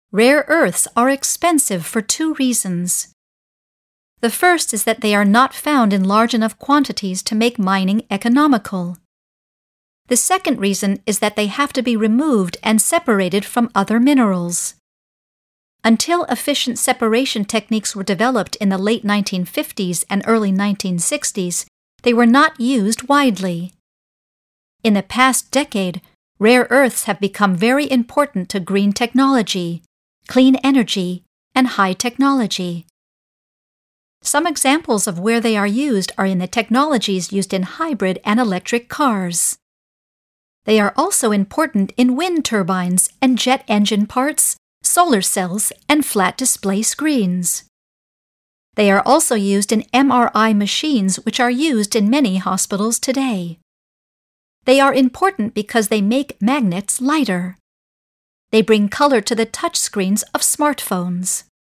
Rare earths are expensive for two reasons. The first is that they are not found in large enough quantities to make mining economical. The second reason is that they have to be removed and separated from other minerals. Until efficient separation techniques were developed in the late 1950s and early 1960s, they were not used widely. In the past decade, rare earths have become very important to green technology, clean energy, and high technology. Some examples of where they are used are in the technologies used in hybrid and electric cars. They are also important in wind turbines and jet engine parts, solar cells, and flat display screens. They are also used in MRI machines, which are used in many hospitals today. They are important because they make magnets lighter. They bring color to the touch screens of smartphones.